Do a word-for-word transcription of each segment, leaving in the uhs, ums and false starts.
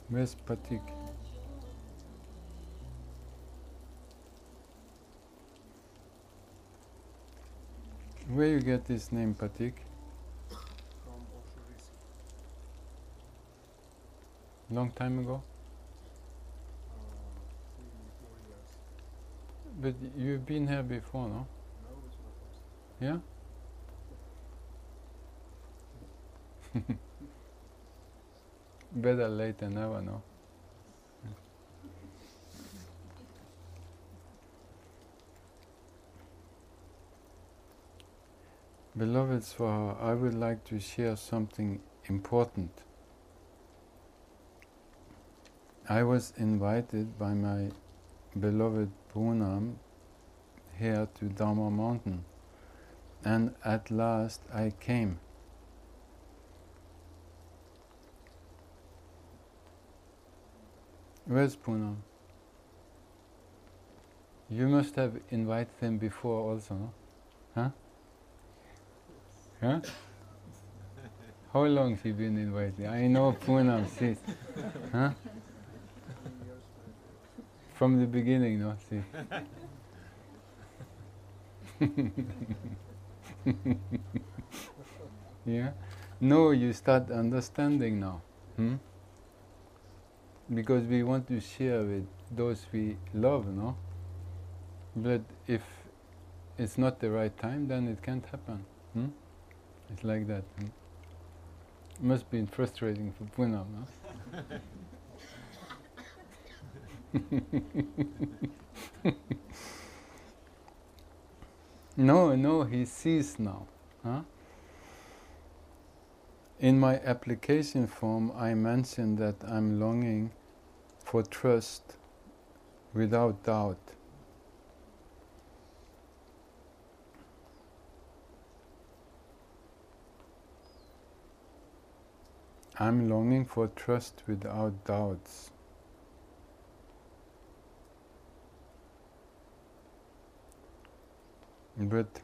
Where's Patik? Where you get this name, Patik? From Osho Long time ago? uh, three, four years. But you've been here before, no? No, it's my first. Yeah? Better late than never, no? Beloved Swaha, I would like to share something important. I was invited by my beloved Poonam here to Dharma Mountain, and at last I came. Where's Poonam? You must have invited him before also, no? Huh? Huh? How long has he been invited? I know Poonam says. Huh? From the beginning, no? See. Yeah? No, you start understanding now. Hmm? Because we want to share with those we love, no? But if it's not the right time, then it can't happen. Hmm? It's like that. Hmm? Must be frustrating for Poonam, no? No, no, he sees now. Huh? In my application form, I mentioned that I'm longing for trust without doubt. I'm longing for trust without doubts. But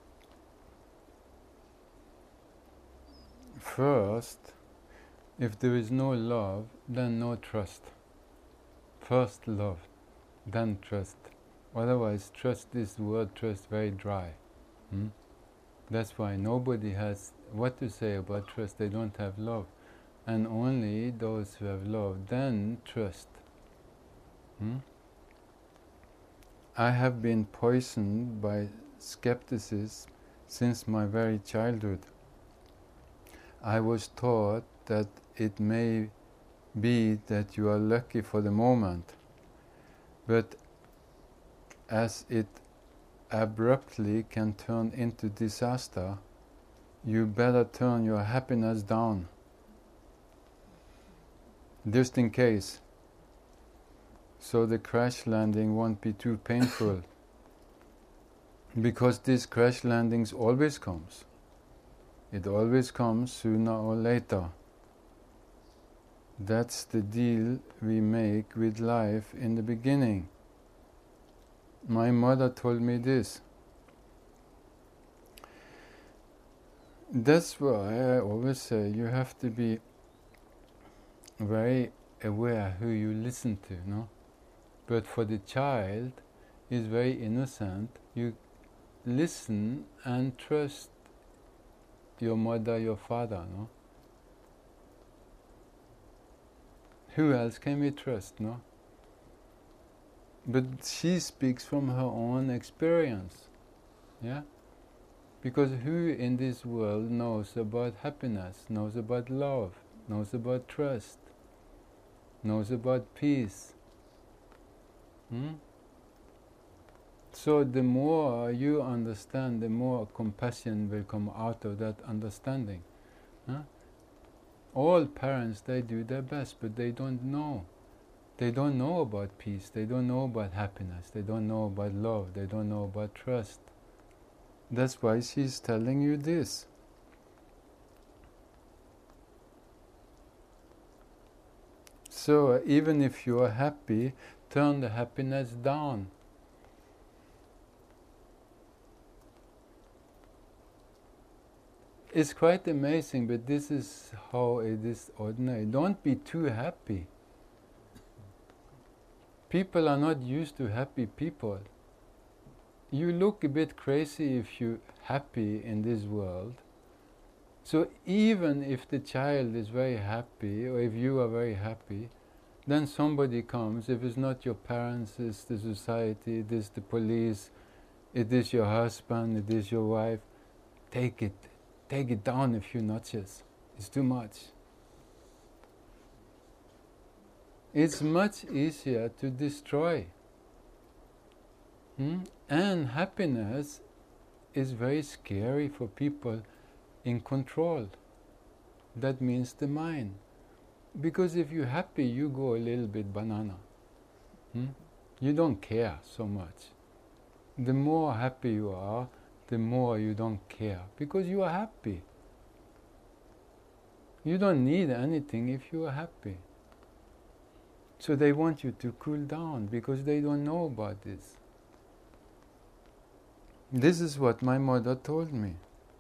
first, if there is no love, then no trust. First love, then trust. Otherwise, trust, this word trust, very dry. Hmm? That's why nobody has what to say about trust. They don't have love. And only those who have love, then trust. Hmm? I have been poisoned by skepticism since my very childhood. I was taught that it may be that you are lucky for the moment, but as it abruptly can turn into disaster, you better turn your happiness down, just in case, so the crash landing won't be too painful. Because this crash landings always comes. It always comes sooner or later. That's the deal we make with life in the beginning. My mother told me this. That's why I always say you have to be very aware who you listen to, no? But for the child, is very innocent. You listen and trust your mother, your father, no? Who else can we trust, no? But she speaks from her own experience, yeah? Because who in this world knows about happiness, knows about love, knows about trust, knows about peace? Hmm? So the more you understand, the more compassion will come out of that understanding. Huh? All parents, they do their best, but they don't know. They don't know about peace, they don't know about happiness, they don't know about love, they don't know about trust. That's why she's telling you this. So uh, even if you are happy, turn the happiness down. It's quite amazing, but this is how it is ordinary. Don't be too happy. people are not used to happy people. You look a bit crazy if you're happy in this world. So even if the child is very happy, or if you are very happy, then somebody comes. If it's not your parents, it's the society, it is the police, it is your husband, it is your wife. Take it. Take it down a few notches. It's too much. It's much easier to destroy. Hmm? And happiness is very scary for people in control. That means the mind. Because if you're happy, you go a little bit banana. Hmm? You don't care so much. The more happy you are, the more you don't care. Because you are happy. You don't need anything if you are happy. So they want you to cool down because they don't know about this. This is what my mother told me.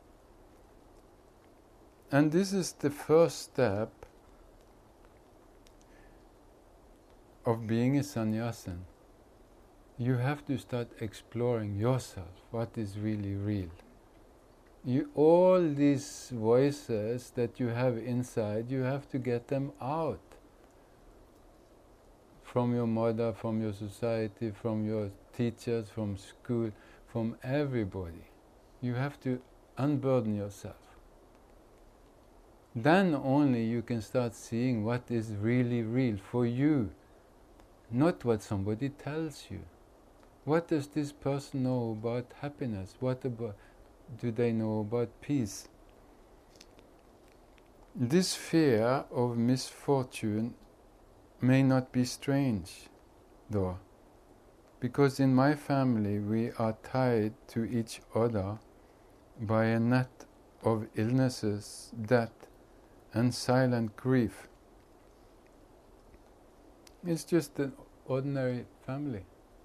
And this is the first step of being a sannyasin. You have to start exploring yourself, what is really real. You, all these voices that you have inside, you have to get them out. From your mother, from your society, from your teachers, from school, from everybody. You have to unburden yourself. Then only you can start seeing what is really real for you, not what somebody tells you. What does this person know about happiness? What about, do they know about peace? This fear of misfortune may not be strange, though, because in my family we are tied to each other by a net of illnesses, death, and silent grief. It's just an ordinary family.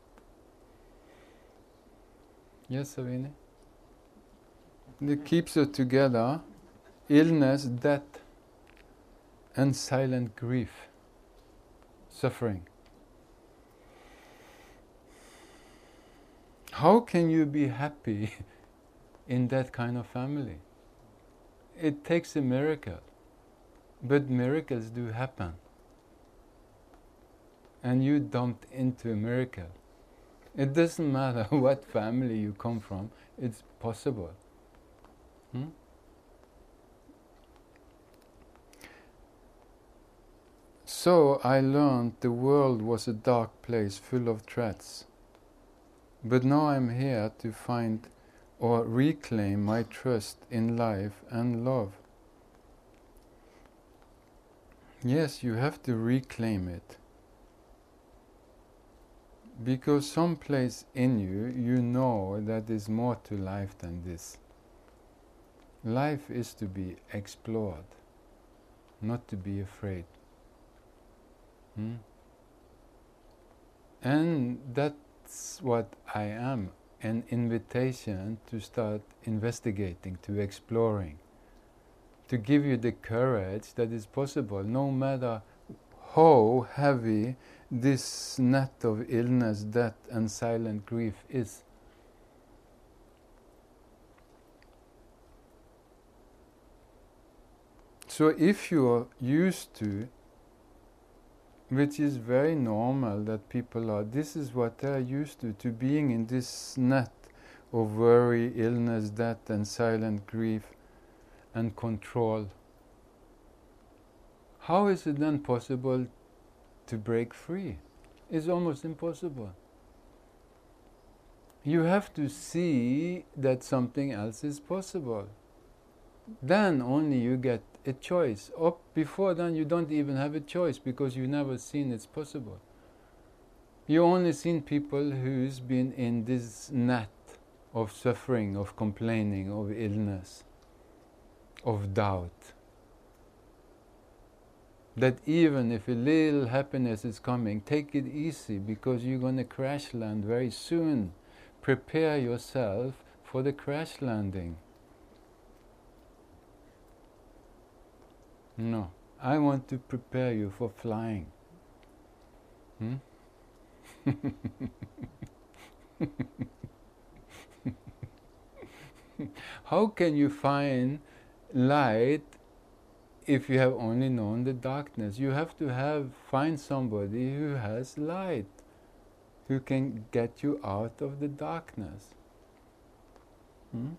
Yes, Savini? It keeps us together, illness, death, and silent grief, suffering. How can you be happy in that kind of family? It takes a miracle, but miracles do happen. And you dumped into a miracle. It doesn't matter what family you come from, it's possible. Hmm? So I learned the world was a dark place full of threats. But now I'm here to find or reclaim my trust in life and love. Yes, you have to reclaim it. Because someplace in you, you know that there's more to life than this. Life is to be explored, not to be afraid. Hmm? And that's what I am, an invitation to start investigating, to exploring, to give you the courage that is possible, no matter how heavy this net of illness, death, and silent grief is. So if you are used to, which is very normal that people are, this is what they are used to, to being in this net of worry, illness, death, and silent grief, and control. How is it then possible to break free? It's almost impossible. You have to see that something else is possible. Then only you get a choice. Up before then you don't even have a choice because you've never seen it's possible. You only seen people who's been in this net of suffering, of complaining, of illness, of doubt. That even if a little happiness is coming, take it easy because you're going to crash land very soon. Prepare yourself for the crash landing. No, I want to prepare you for flying. Hmm? How can you find light if you have only known the darkness? You have to have find somebody who has light, who can get you out of the darkness. Hmm?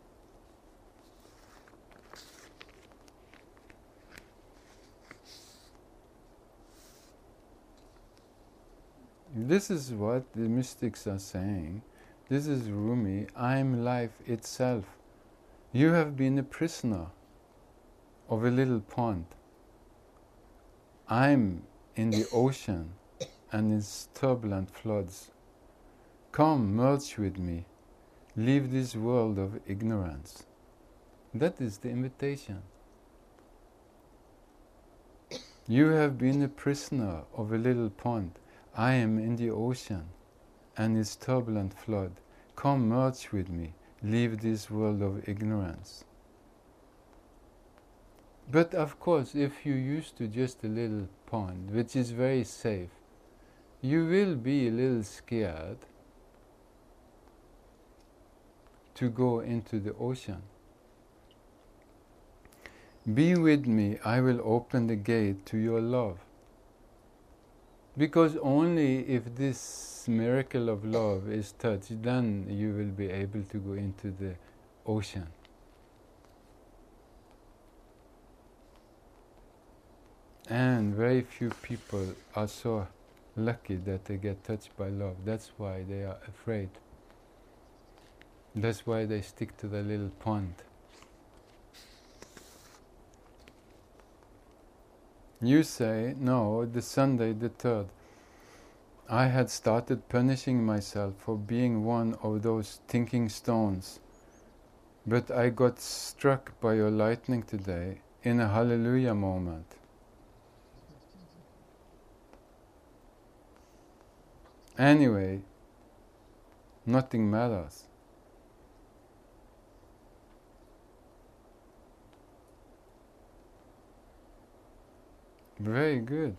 This is what the mystics are saying. This is Rumi. I am life itself. You have been a prisoner of a little pond. I'm in the ocean and its turbulent floods. Come, merge with me. Leave this world of ignorance. That is the invitation. You have been a prisoner of a little pond. I am in the ocean and its turbulent flood. Come, merge with me. Leave this world of ignorance. But of course, if you used to just a little pond, which is very safe, you will be a little scared to go into the ocean. Be with me, I will open the gate to your love. Because only if this miracle of love is touched, then you will be able to go into the ocean. And very few people are so lucky that they get touched by love. That's why they are afraid. That's why they stick to the little pond. You say, no, the Sunday the third, I had started punishing myself for being one of those thinking stones. But I got struck by your lightning today in a hallelujah moment. Anyway, nothing matters. Very good.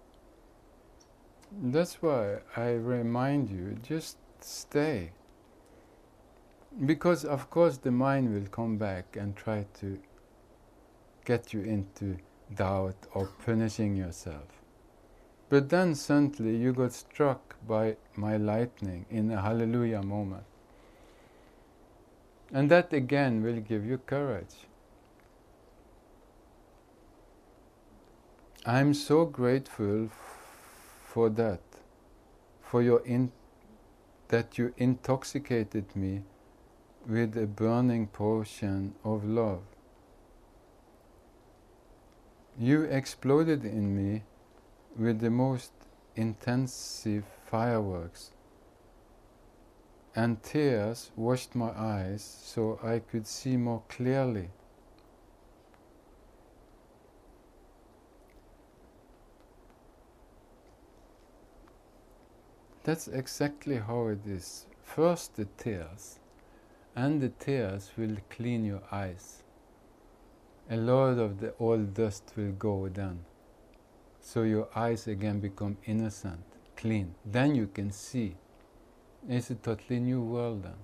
That's why I remind you, just stay. Because of course the mind will come back and try to get you into doubt or punishing yourself. But then suddenly you got struck by my lightning in a hallelujah moment. And that again will give you courage. I'm so grateful f- for that, for your in- that you intoxicated me with a burning potion of love. You exploded in me with the most intensive fireworks, and tears washed my eyes so I could see more clearly. That's exactly how it is. First the tears, and the tears will clean your eyes. A lot of the old dust will go then. So your eyes again become innocent, clean. Then you can see. It's a totally new world then.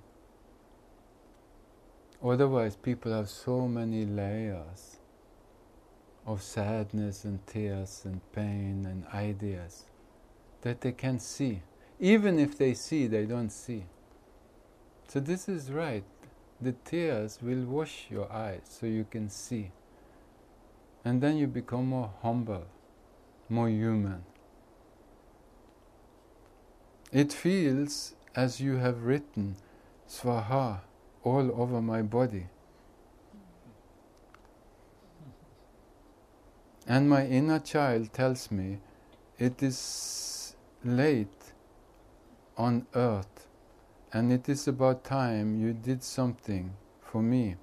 Otherwise people have so many layers of sadness and tears and pain and ideas that they can't see. Even if they see, they don't see. So this is right. The tears will wash your eyes so you can see. And then you become more humble, more human. It feels as you have written Swaha all over my body. And my inner child tells me it is late on earth and it is about time you did something for me.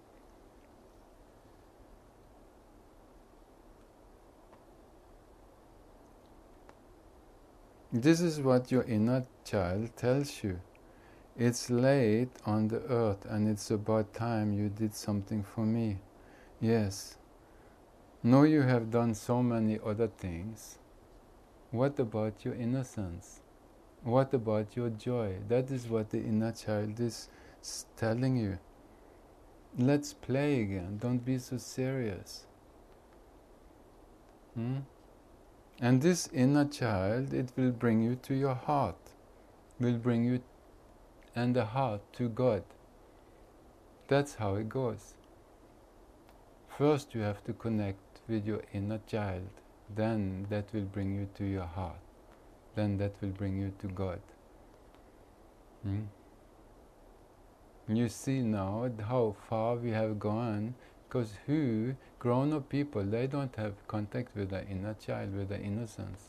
This is what your inner child tells you. It's late on the earth and it's about time you did something for me. Yes. Know you have done so many other things. What about your innocence? What about your joy? That is what the inner child is s- telling you. Let's play again. Don't be so serious. Hmm? And this inner child, it will bring you to your heart. Will bring you and the heart to God. That's how it goes. First you have to connect with your inner child. Then that will bring you to your heart. Then that will bring you to God. Hmm? You see now how far we have gone, because who, grown-up people, they don't have contact with the inner child, with the innocence.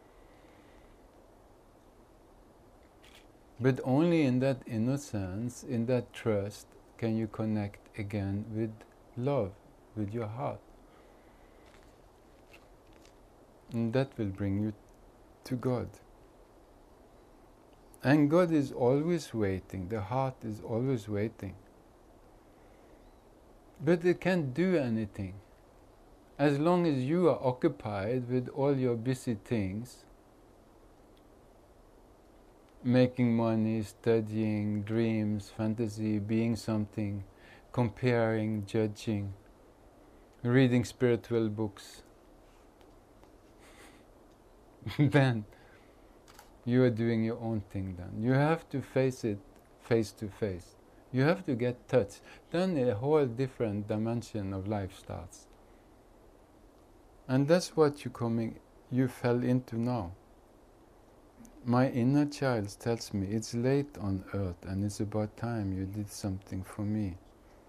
But only in that innocence, in that trust, can you connect again with love, with your heart. And that will bring you to God. And God is always waiting, the heart is always waiting. But it can't do anything. As long as you are occupied with all your busy things, making money, studying, dreams, fantasy, being something, comparing, judging, reading spiritual books, then you are doing your own thing then. You have to face it face to face. You have to get touched. Then a whole different dimension of life starts. And that's what you coming you fell into now. My inner child tells me it's late on earth and it's about time you did something for me.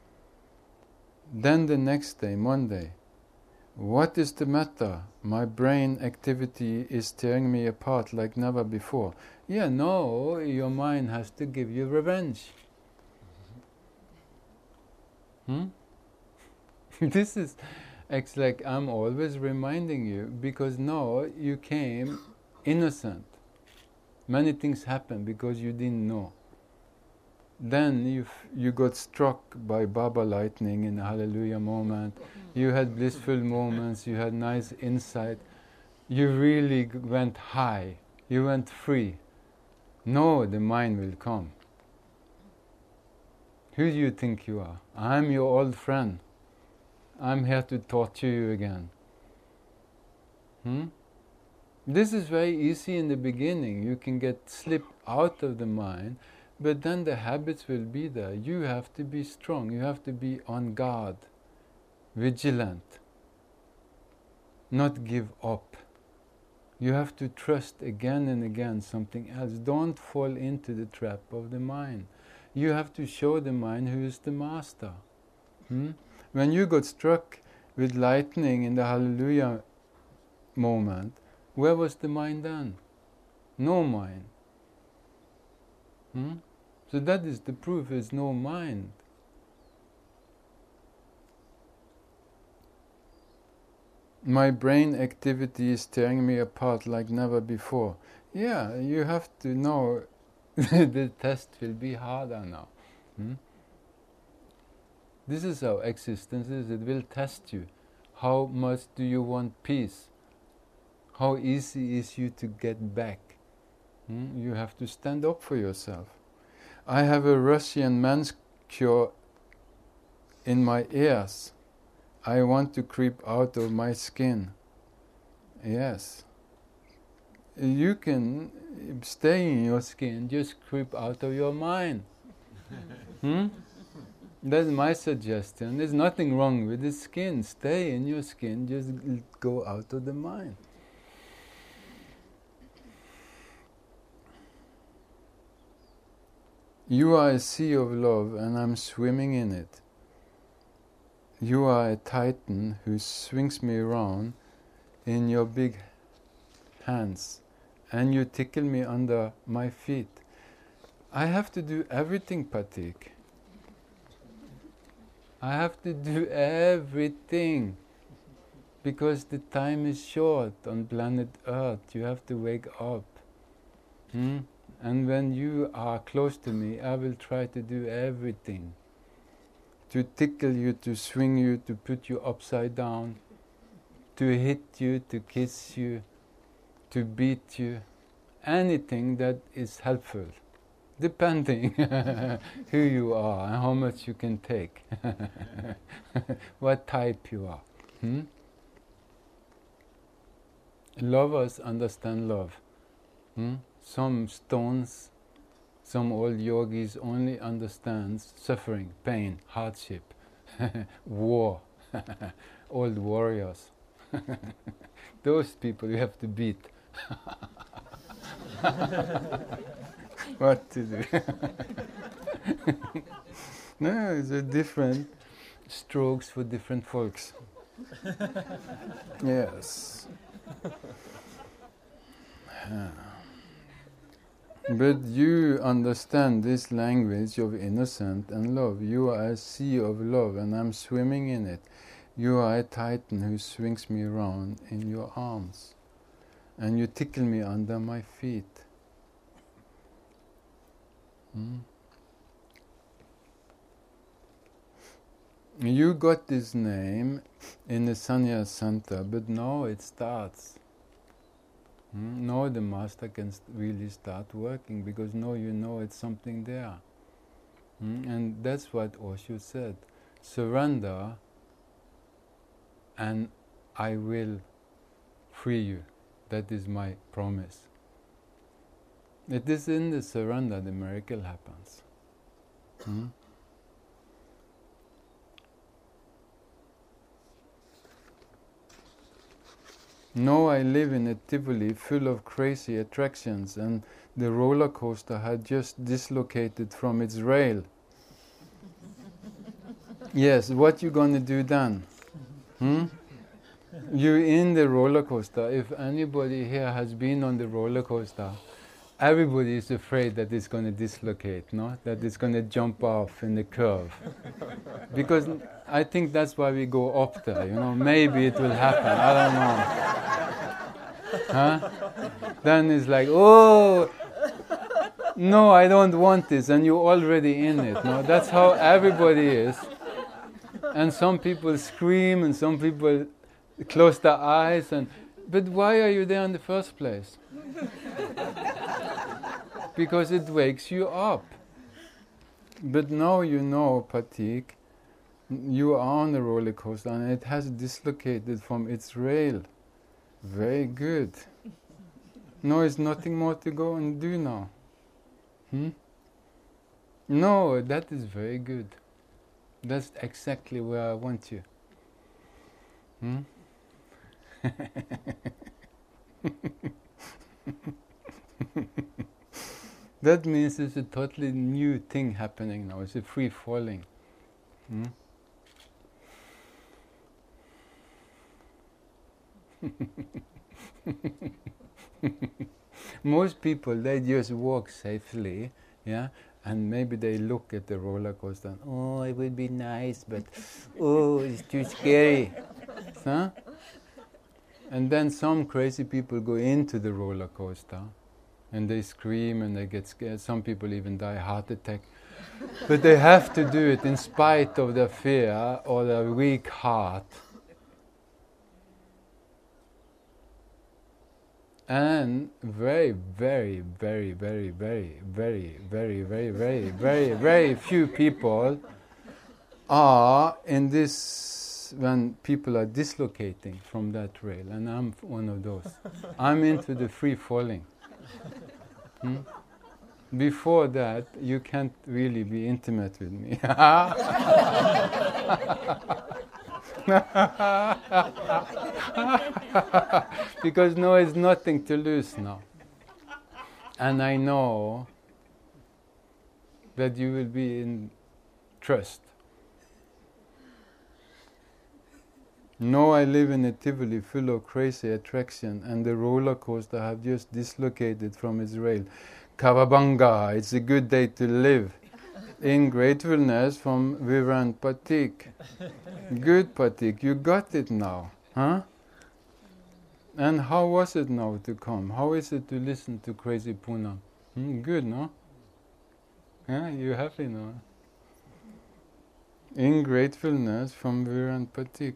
Then the next day, Monday, what is the matter? My brain activity is tearing me apart like never before. Yeah, no, your mind has to give you revenge. Hmm? This is, it's like I'm always reminding you, because no, you came innocent. Many things happened because you didn't know. Then you f- you got struck by Baba lightning in a hallelujah moment. You had blissful moments, you had nice insight. You really g- went high, you went free. No, the mind will come. Who do you think you are? I'm your old friend. I'm here to torture you again. Hmm? This is very easy in the beginning. You can get slipped out of the mind, but then the habits will be there. You have to be strong. You have to be on guard, vigilant, not give up. You have to trust again and again something else. Don't fall into the trap of the mind. You have to show the mind who is the master. Hmm? When you got struck with lightning in the hallelujah moment, where was the mind then? No mind. Hmm? So that is the proof, is no mind. My brain activity is tearing me apart like never before. Yeah, you have to know the test will be harder now. Hmm? This is how existence is. It will test you. How much do you want peace? How easy is you to get back? Hmm? You have to stand up for yourself. I have a Russian manicure in my ears. I want to creep out of my skin. Yes. You can stay in your skin, just creep out of your mind. Hmm? That's my suggestion. There's nothing wrong with the skin. Stay in your skin, just go out of the mind. You are a sea of love and I'm swimming in it. You are a titan who swings me around in your big hands and you tickle me under my feet. I have to do everything, Patik. I have to do everything because the time is short on planet Earth. You have to wake up. Hmm? And when you are close to me, I will try to do everything. To tickle you, to swing you, to put you upside down, to hit you, to kiss you, to beat you, anything that is helpful, depending who you are and how much you can take, what type you are. Hmm? Lovers understand love. Hmm? Some stones, some old yogis only understand suffering, pain, hardship, war, old warriors. Those people you have to beat. What to do? No, it's a different strokes for different folks. Yes. But you understand this language of innocent and love. You are a sea of love and I'm swimming in it. You are a titan who swings me around in your arms. And you tickle me under my feet. Hmm? You got this name in the Sannyas Center, but now it starts. Hmm? Now the master can st- really start working, because now you know it's something there. Hmm? And that's what Osho said. Surrender and I will free you. That is my promise. It is in the surrender the miracle happens. Hmm? Now I live in a Tivoli full of crazy attractions, and the roller coaster had just dislocated from its rail. Yes, what you gonna do then? Hmm? You're in the roller coaster. If anybody here has been on the roller coaster, everybody is afraid that it's going to dislocate, no? That it's going to jump off in the curve. Because I think that's why we go up there, you know. Maybe it will happen, I don't know. Huh? Then it's like, oh, no, I don't want this, and you're already in it, no? That's how everybody is. And some people scream, and some people close their eyes, and but why are you there in the first place? Because it wakes you up. But now you know, Patik, you are on the roller coaster and it has dislocated from its rail. Very good. No, it's nothing more to go and do now. Hmm? No, that is very good. That's exactly where I want you. Hmm? That means it's a totally new thing happening now. It's a free falling. Hmm? Most people, they just walk safely, yeah, and maybe they look at the roller coaster and, oh, it would be nice, but oh, it's too scary. Huh? And then some crazy people go into the roller coaster and they scream and they get scared. Some people even die heart attack. But they have to do it in spite of their fear or their weak heart. And very, very, very, very, very, very, very, very, very, very, very few people are in this when people are dislocating from that rail, and I'm one of those. I'm into the free falling. Hmm? Before that, you can't really be intimate with me. Because now it's nothing to lose now. And I know that you will be in trust. Now I live in a Tivoli full of crazy attraction, and the roller coaster have just dislocated from its rail. Kavabanga, it's a good day to live. In gratefulness from Virant Patik. Good, Patik, you got it now, huh? And how was it now to come? How is it to listen to Crazy Poonam? Hmm, good, no? Yeah, you happy now? In gratefulness from Virant Patik.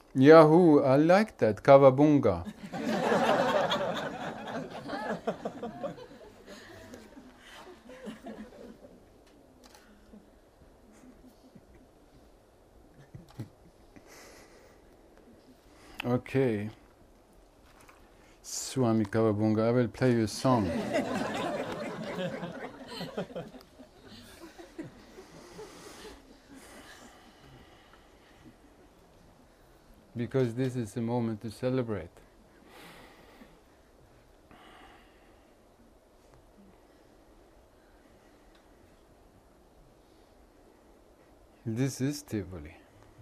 Yahoo, I like that, Kavabunga. Okay. Swami Kavabunga, I will play you a song. Because this is a moment to celebrate. This is Tivoli.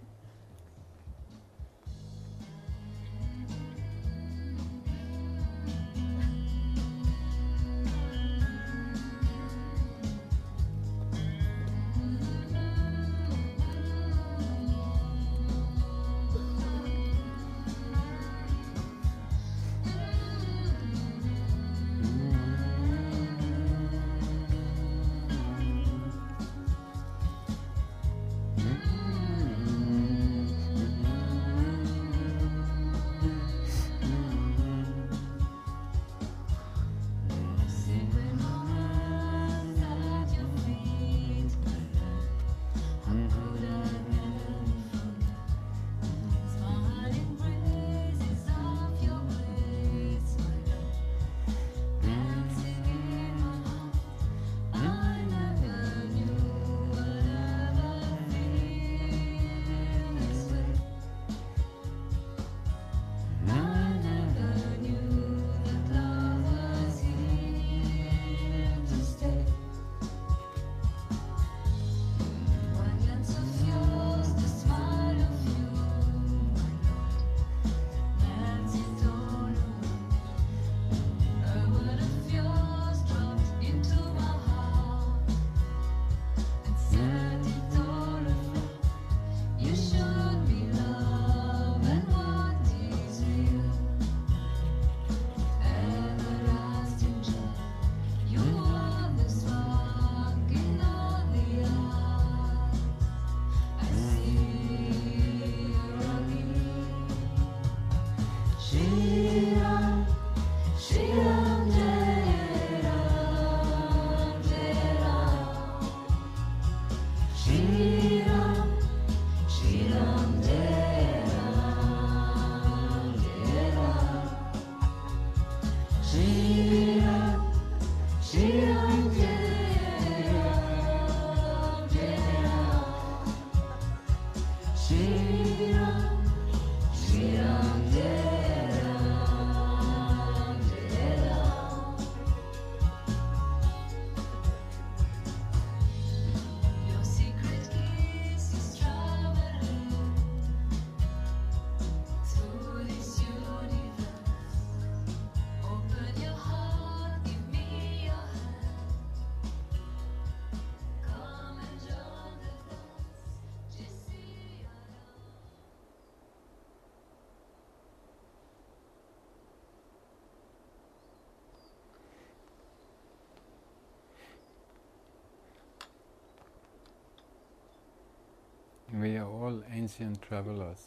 We are all ancient travelers,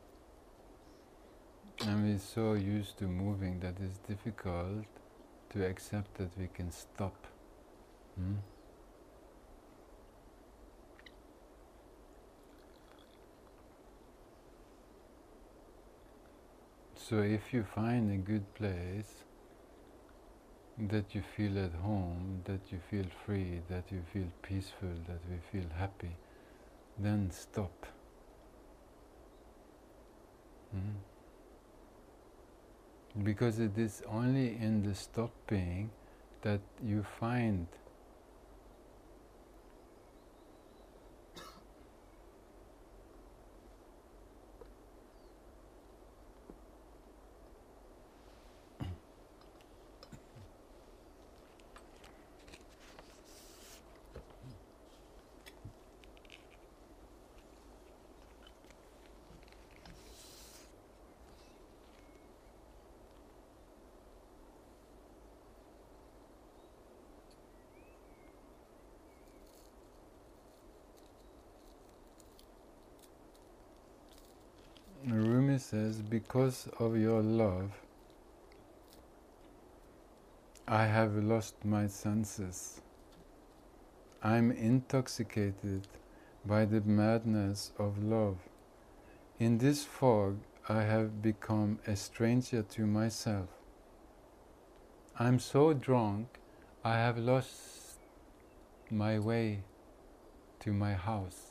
and we're so used to moving that it's difficult to accept that we can stop. Hmm? So if you find a good place that you feel at home, that you feel free, that you feel peaceful, that we feel happy, then stop. Mm. Because it is only in the stopping that you find Rumi says, because of your love, I have lost my senses. I'm intoxicated by the madness of love. In this fog, I have become a stranger to myself. I'm so drunk, I have lost my way to my house.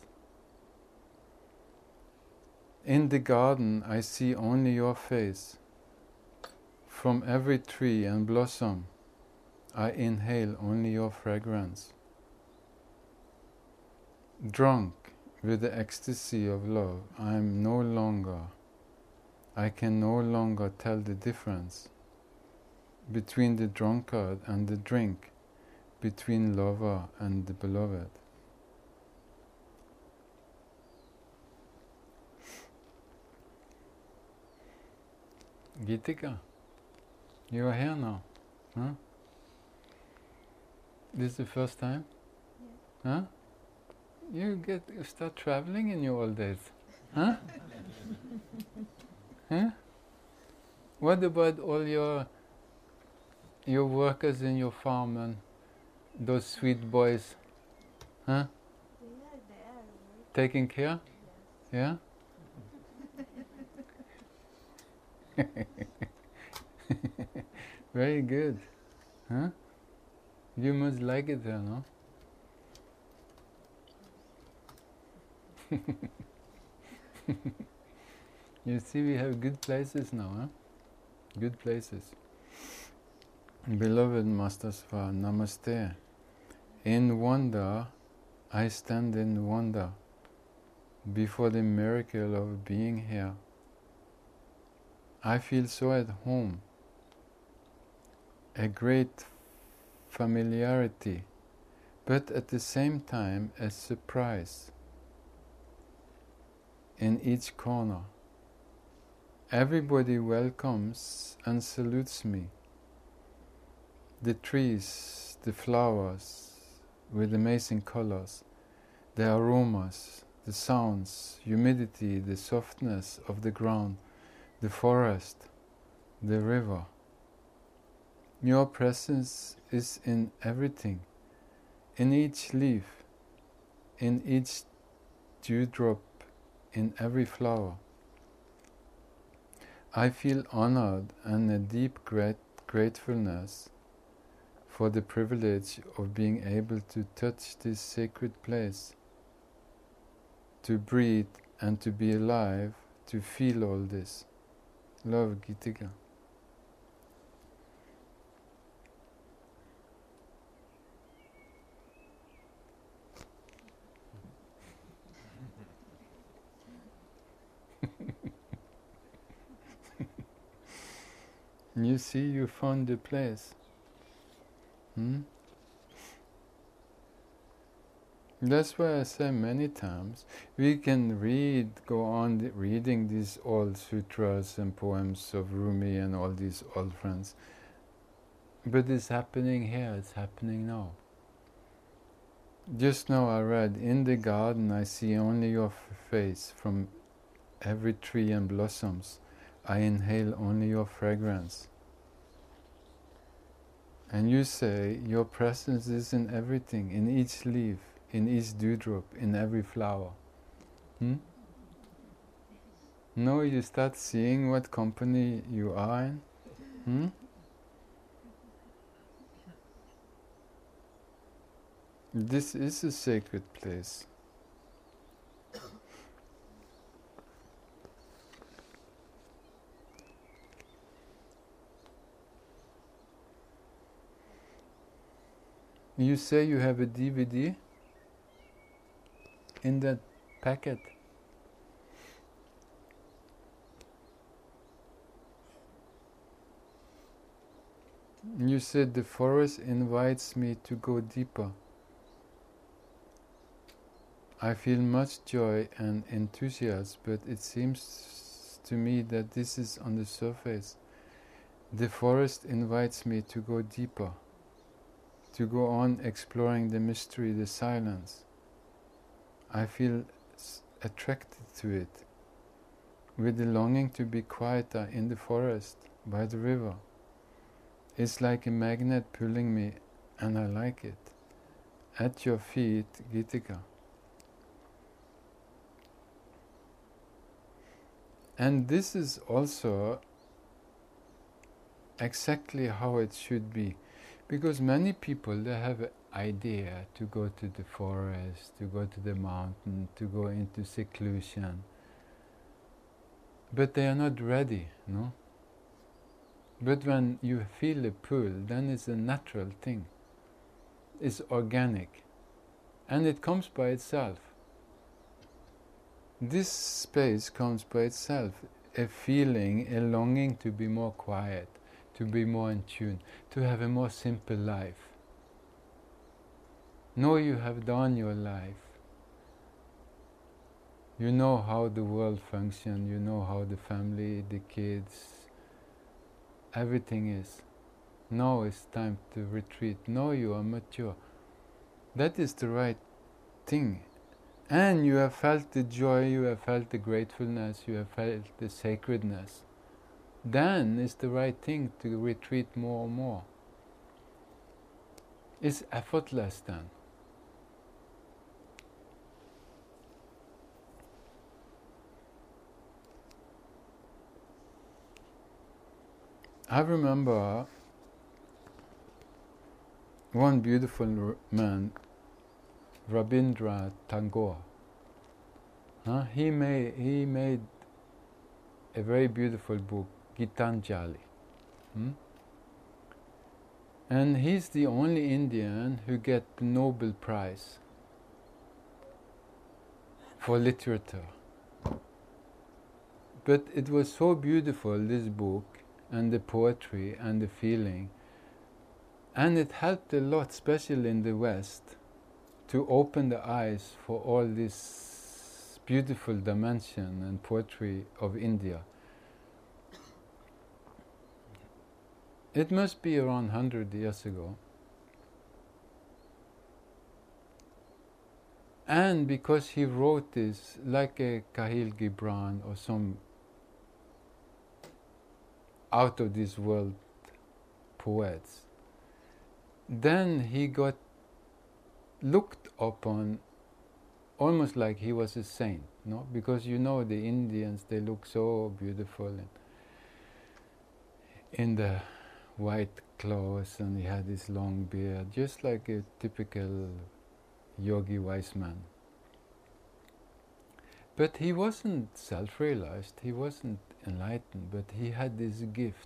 In the garden I see only your face. From every tree and blossom I inhale only your fragrance. Drunk with the ecstasy of love, I am no longer, I can no longer tell the difference between the drunkard and the drink, between lover and the beloved. Gitika, you are here now, huh? This is the first time? Yes. Huh? You get you start traveling in your old days, huh? Huh? What about all your your workers in your farm and those sweet boys, huh? Yeah, they are working. Taking care, Yes. yeah? Very good, huh? You must like it there, no? You see, we have good places now, huh? Good places. Beloved Master Sva, Namaste. In wonder, I stand in wonder before the miracle of being here. I feel so at home, a great familiarity, but at the same time a surprise in each corner. Everybody welcomes and salutes me. The trees, the flowers with amazing colors, the aromas, the sounds, humidity, the softness of the ground, the forest, the river. Your presence is in everything, in each leaf, in each dewdrop, in every flower. I feel honored and a deep grat- gratefulness for the privilege of being able to touch this sacred place, to breathe and to be alive, to feel all this. Love, Gitika. You see, you found the place. Hmm? That's why I say many times, we can read, go on the, reading these old sutras and poems of Rumi and all these old friends. But it's happening here, it's happening now. Just now I read, in the garden I see only your f- face, from every tree and blossoms I inhale only your fragrance. And you say, your presence is in everything, in each leaf, in each dewdrop, in every flower. Hmm? No, you start seeing what company you are in. Hmm? This is a sacred place. You say you have a D V D in that packet. You said the forest invites me to go deeper. I feel much joy and enthusiasm, but it seems to me that this is on the surface. The forest invites me to go deeper, to go on exploring the mystery, the silence. I feel s- attracted to it, with the longing to be quieter in the forest, by the river. It's like a magnet pulling me, and I like it. At your feet, Gitika. And this is also exactly how it should be. Because many people, they have an idea to go to the forest, to go to the mountain, to go into seclusion. But they are not ready, no? But when you feel a pull, then it's a natural thing. It's organic. And it comes by itself. This space comes by itself. A feeling, a longing to be more quiet, to be more in tune, to have a more simple life. Know you have done your life. You know how the world functions, you know how the family, the kids, everything is. Now it's time to retreat. Now you are mature. That is the right thing. And you have felt the joy, you have felt the gratefulness, you have felt the sacredness. Then it's the right thing to retreat more and more. It's effortless then. I remember one beautiful r- man, Rabindranath Tagore. Huh? He made he made a very beautiful book, Gitanjali. Hmm? And he's the only Indian who get the Nobel Prize for literature. But it was so beautiful, this book, and the poetry and the feeling. And it helped a lot, especially in the West, to open the eyes for all this beautiful dimension and poetry of India. It must be around one hundred years ago. And because he wrote this like a Kahil Gibran or some out of this world poets, then he got looked upon almost like he was a saint, no? Because you know the Indians, they look so beautiful in, in the white clothes, and he had this long beard, just like a typical yogi wise man. But he wasn't self-realized, he wasn't enlightened, but he had this gift.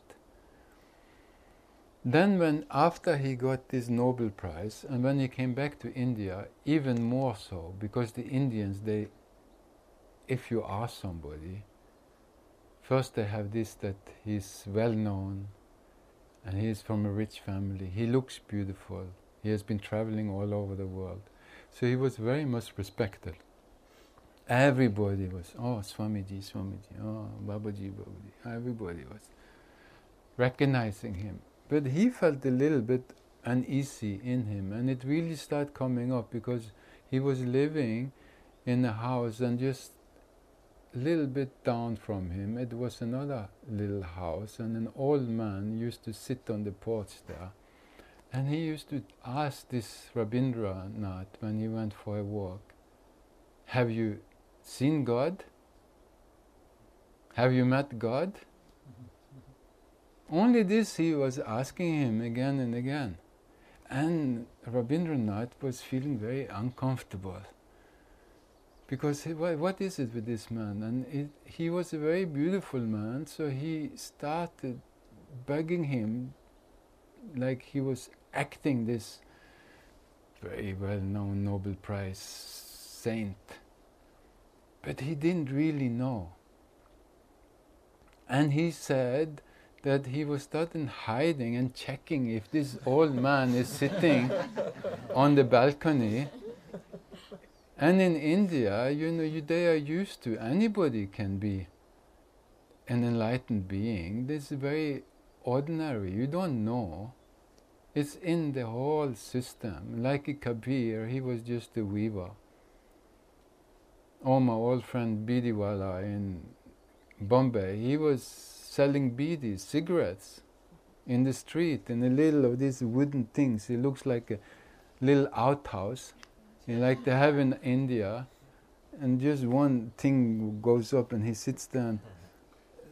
Then when, after he got this Nobel Prize, and when he came back to India, even more so, because the Indians, they, if you ask somebody, first they have this, that he's well known, and he is from a rich family, he looks beautiful, he has been traveling all over the world. So he was very much respected. Everybody was, oh, Swamiji, Swamiji, oh, Babaji, Babaji. Everybody was recognizing him. But he felt a little bit uneasy in him, and it really started coming up because he was living in a house, and just a little bit down from him, it was another little house, and an old man used to sit on the porch there. And he used to ask this Rabindranath when he went for a walk, have you seen God? Have you met God? Only this he was asking him again and again. And Rabindranath was feeling very uncomfortable. Because he, wh- what is it with this man? And it, he was a very beautiful man, so he started begging him like he was acting this very well-known Nobel Prize saint. But he didn't really know. And he said that he was starting hiding and checking if this old man is sitting on the balcony. And in India, you know, you, they are used to, anybody can be an enlightened being. This is very ordinary. You don't know. It's in the whole system. Like a Kabir, he was just a weaver. Or my old friend Bidiwala in Bombay, he was selling bidis, cigarettes, in the street, in a little of these wooden things. It looks like a little outhouse, you know, like they have in India, and just one thing goes up and he sits there and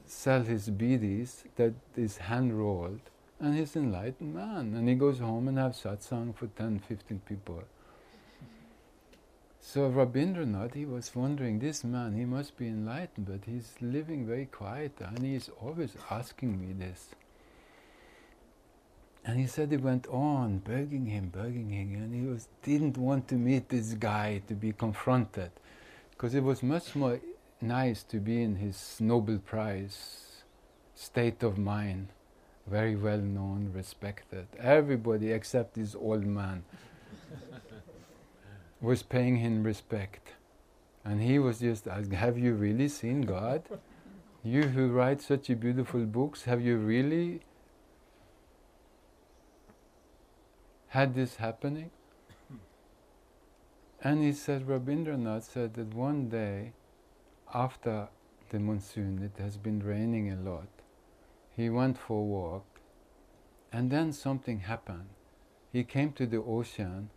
sell his bidis that is hand rolled, and he's an enlightened man. And he goes home and have satsang for ten, fifteen people. So Rabindranath, he was wondering, this man, he must be enlightened, but he's living very quiet, and he's always asking me this. And he said he went on begging him, begging him, and he was didn't want to meet this guy, to be confronted, because it was much more nice to be in his Nobel Prize state of mind, very well known, respected. Everybody except this old man was paying him respect. And he was just asking, have you really seen God? You who write such a beautiful books, have you really had this happening? And he said, Rabindranath said that one day, after the monsoon, it has been raining a lot, he went for a walk, and then something happened. He came to the ocean,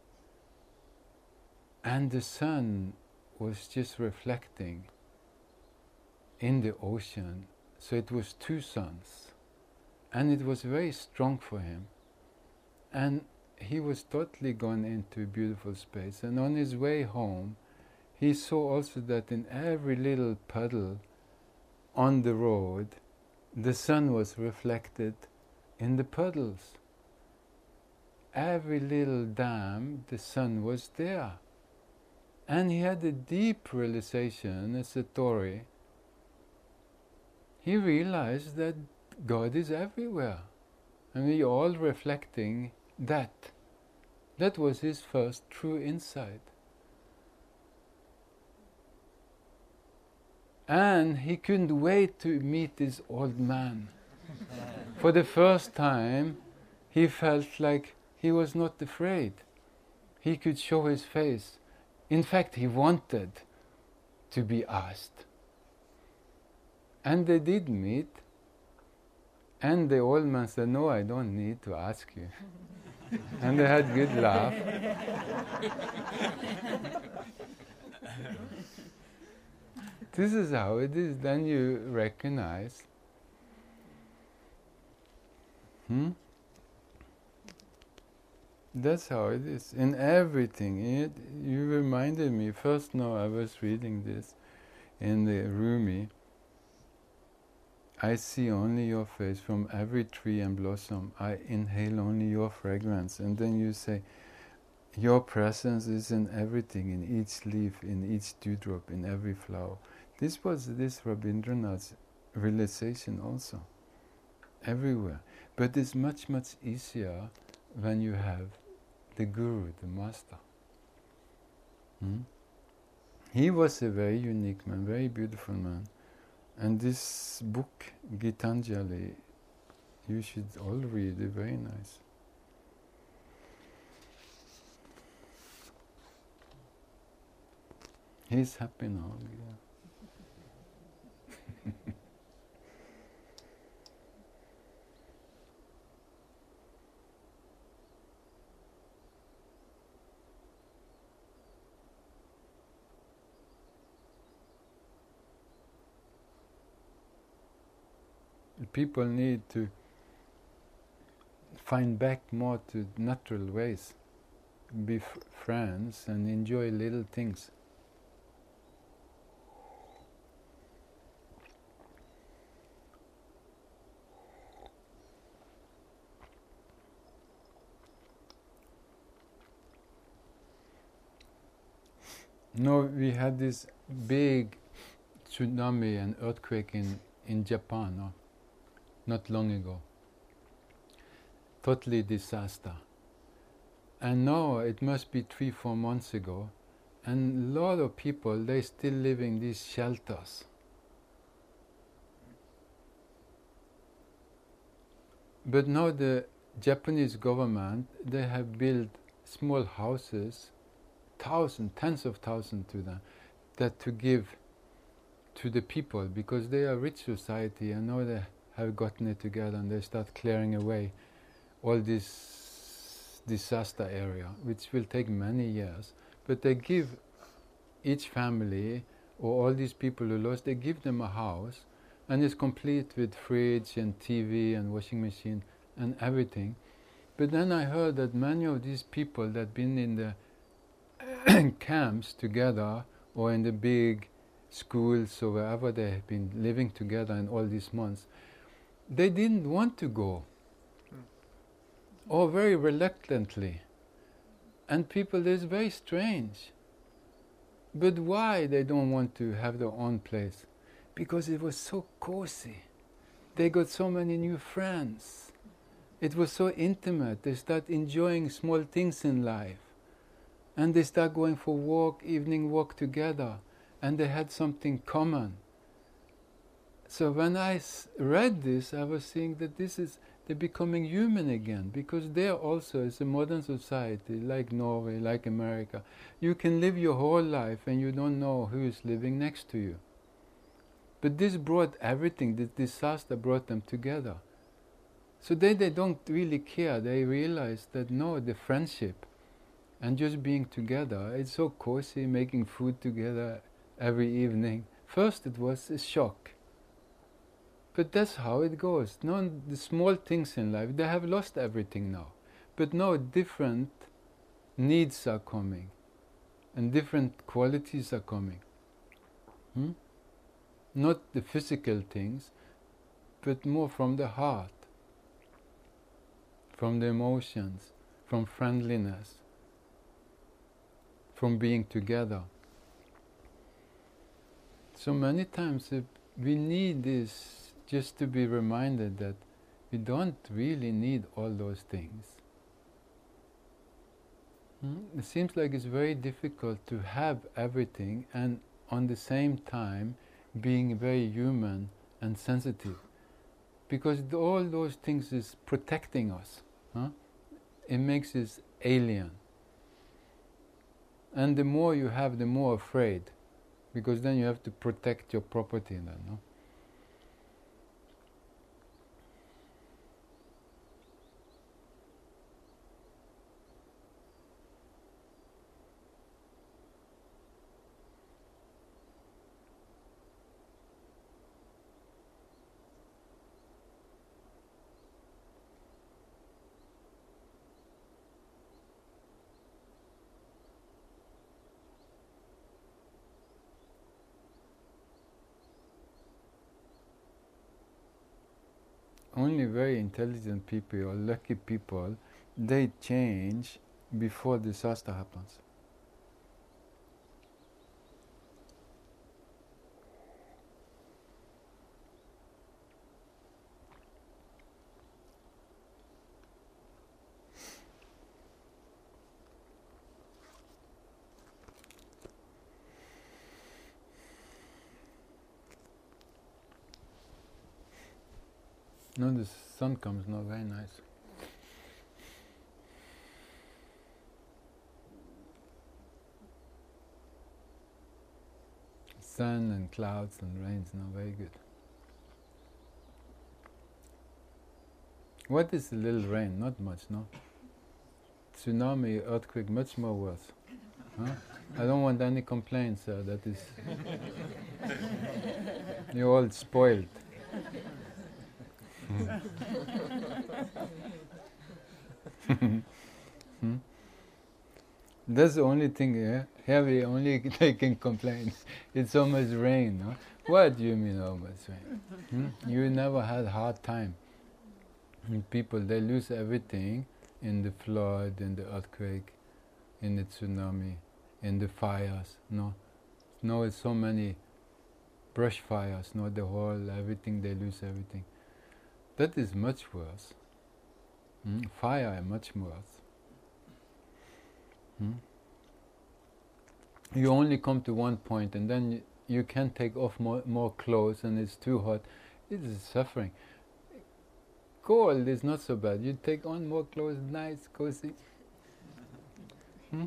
and the sun was just reflecting in the ocean, so it was two suns, and it was very strong for him. And he was totally gone into a beautiful space, and on his way home, he saw also that in every little puddle on the road, the sun was reflected in the puddles. Every little dam, the sun was there. And he had a deep realization, a satori. He realized that God is everywhere, and we are all reflecting that. That was his first true insight. And he couldn't wait to meet this old man. For the first time, he felt like he was not afraid. He could show his face. In fact, he wanted to be asked. And they did meet. And the old man said, no, I don't need to ask you. And they had good laugh. This is how it is. Then you recognize. Hmm? That's how it is. In everything. It, you reminded me. First now I was reading this in the Rumi. I see only your face from every tree and blossom. I inhale only your fragrance. And then you say, your presence is in everything, in each leaf, in each dewdrop, in every flower. This was this Rabindranath's realization also. Everywhere. But it's much, much easier when you have the Guru, the Master. Hmm? He was a very unique man, very beautiful man. And this book, Gitanjali, you should all read it, very nice. He's happy now, yeah. People need to find back more to natural ways, be f- friends and enjoy little things. No, we had this big tsunami and earthquake in, in Japan, no? Not long ago. Totally disaster. And now it must be three, four months ago, and a lot of people, they still live in these shelters. But now the Japanese government, they have built small houses, thousands, tens of thousands to them, that to give to the people, because they are a rich society, and now they have gotten it together, and they start clearing away all this disaster area, which will take many years. But they give each family, or all these people who lost, they give them a house, and it's complete with fridge and T V and washing machine and everything. But then I heard that many of these people that been in the camps together or in the big schools or wherever they have been living together in all these months, they didn't want to go, Mm. or very reluctantly. And people, it's very strange. But why they don't want to have their own place? Because it was so cozy. They got so many new friends. It was so intimate. They start enjoying small things in life. And they start going for walk, evening walk together. And they had something common. So when I s- read this, I was seeing that this is, they're becoming human again. Because there also is a modern society, like Norway, like America. You can live your whole life and you don't know who is living next to you. But this brought everything, this disaster brought them together. So they, they don't really care. They realize that no, the friendship and just being together, it's so cozy, making food together every evening. First it was a shock. But that's how it goes. No, the small things in life, they have lost everything now. But no, different needs are coming. And different qualities are coming. Hmm? Not the physical things, but more from the heart, from the emotions, from friendliness, from being together. So many times uh, we need this just to be reminded that we don't really need all those things. Hmm? It seems like it's very difficult to have everything and on the same time being very human and sensitive, because th- all those things is protecting us. Huh? It makes us alien. And the more you have, the more afraid, because then you have to protect your property then, no? Only very intelligent people or lucky people, they change before disaster happens. No, the sun comes now, very nice. Sun and clouds and rains now, very good. What is a little rain? Not much, no? Tsunami, earthquake, much more worse. Huh? I don't want any complaints, sir. That is, you're all spoiled. Hmm? That's the only thing here. Here we only taking complaints. It's so much rain. No? What do you mean, so much rain? Hmm? You never had a hard time. And people, they lose everything in the flood, in the earthquake, in the tsunami, in the fires. No, no, it's so many brush fires. No, the whole everything, they lose everything. That is much worse. Hmm? Fire is much worse. Hmm? You only come to one point, and then you, you can't take off more, more clothes, and it's too hot. It is suffering. Cold is not so bad. You take on more clothes, nice, cozy. Hmm?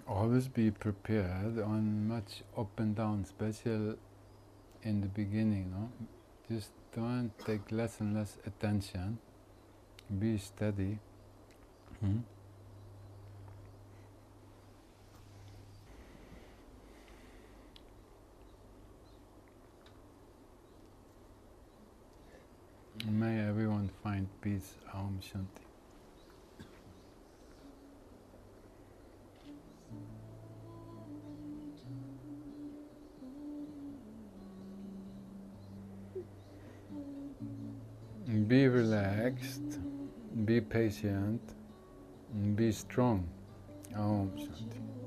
Always be prepared on much up and down, especially in the beginning, no? Just don't take less and less attention. Be steady. Hmm? May everyone find peace. Aum Shanti. Be relaxed, be patient, and be strong. Aum Shanti.